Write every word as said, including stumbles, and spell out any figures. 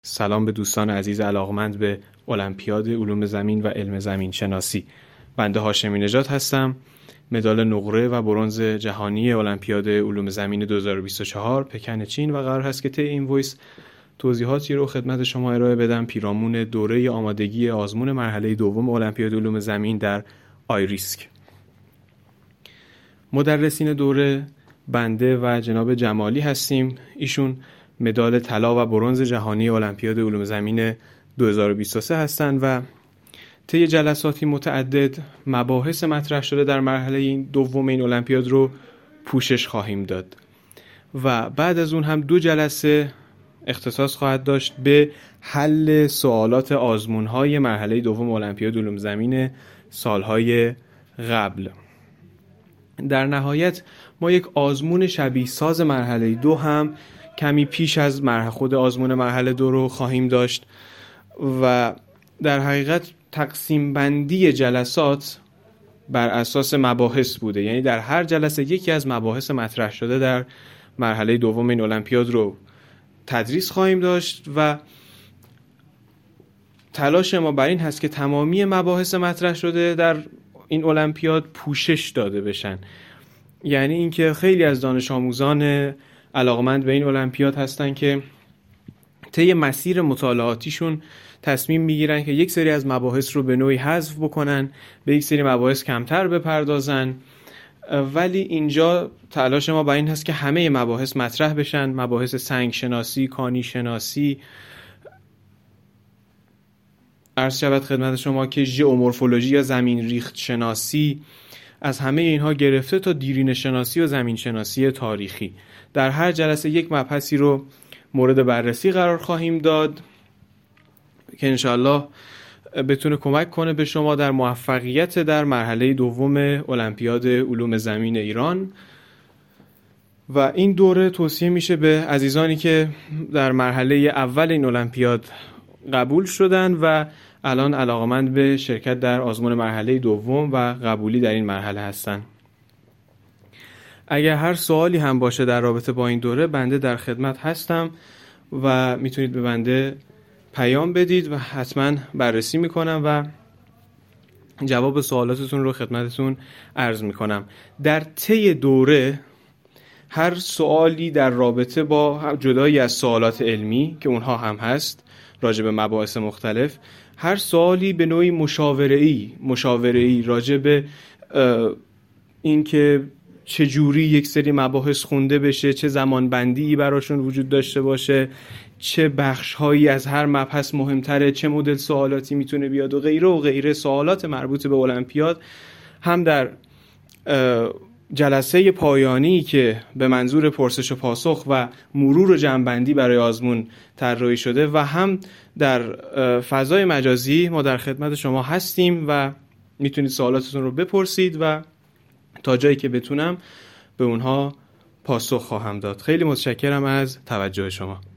سلام به دوستان عزیز علاقمند به المپیاد علوم زمین و علم زمین شناسی. بنده هاشمی نژاد هستم، مدال نقره و برنز جهانی المپیاد علوم زمین دو هزار و بیست و چهار پکن چین و قرار هست که طی این وایس توضیحاتی رو خدمت شما ارائه بدم پیرامون دوره آمادگی آزمون مرحله دوم المپیاد علوم زمین در آیریسک. مدرسین دوره بنده و جناب جمالی هستیم. ایشون مدال طلا و برنز جهانی المپیاد علوم زمین دو هزار و بیست و سه هستند و طی جلساتی متعدد مباحث مطرح شده در مرحله این دوم این المپیاد رو پوشش خواهیم داد و بعد از اون هم دو جلسه اختصاص خواهد داشت به حل سوالات آزمون‌های مرحله دوم المپیاد علوم زمین سالهای قبل. در نهایت ما یک آزمون شبیه ساز مرحله دو هم کمی پیش از مرحله خود آزمون مرحله دو رو خواهیم داشت و در حقیقت تقسیم بندی جلسات بر اساس مباحث بوده، یعنی در هر جلسه یکی از مباحث مطرح شده در مرحله دوم این المپیاد رو تدریس خواهیم داشت و تلاش ما بر این هست که تمامی مباحث مطرح شده در این المپیاد پوشش داده بشن. یعنی اینکه خیلی از دانش آموزان علاقمند به این المپیاد هستن که طی مسیر مطالعاتیشون تصمیم میگیرن که یک سری از مباحث رو به نوعی حذف بکنن، به یک سری مباحث کمتر بپردازن، ولی اینجا تلاش ما بر این هست که همه مباحث مطرح بشن. مباحث سنگ شناسی، کانی شناسی، عرض شود خدمت شما که ژئومورفولوژی یا زمین ریخت شناسی، از همه اینها گرفته تا دیرینه شناسی و زمین شناسی تاریخی. در هر جلسه یک مبحثی رو مورد بررسی قرار خواهیم داد که انشاءالله بتونه کمک کنه به شما در موفقیت در مرحله دوم المپیاد علوم زمین ایران. و این دوره توصیه میشه به عزیزانی که در مرحله اول این المپیاد قبول شدن و الان علاقمند به شرکت در آزمون مرحله دوم و قبولی در این مرحله هستن. اگر هر سوالی هم باشه در رابطه با این دوره، بنده در خدمت هستم و میتونید به بنده پیام بدید و حتما بررسی میکنم و جواب سوالاتتون رو خدمتتون عرض میکنم. در طی دوره هر سوالی در رابطه با جدایی از سوالات علمی که اونها هم هست راجع به مباحث مختلف، هر سوالی به نوعی مشاوره‌ای مشاوره‌ای راجع به این که چجوری یک سری مباحث خونده بشه، چه زمان بندی براشون وجود داشته باشه، چه بخش‌هایی از هر مبحث مهمتره، چه مدل سوالاتی میتونه بیاد و غیره و غیره سوالات مربوط به المپیاد هم در جلسه پایانی که به منظور پرسش و پاسخ و مرور و جمع‌بندی برای آزمون طراحی شده و هم در فضای مجازی ما در خدمت شما هستیم و میتونید سوالاتتون رو بپرسید و تا جایی که بتونم به اونها پاسخ خواهم داد. خیلی متشکرم از توجه شما.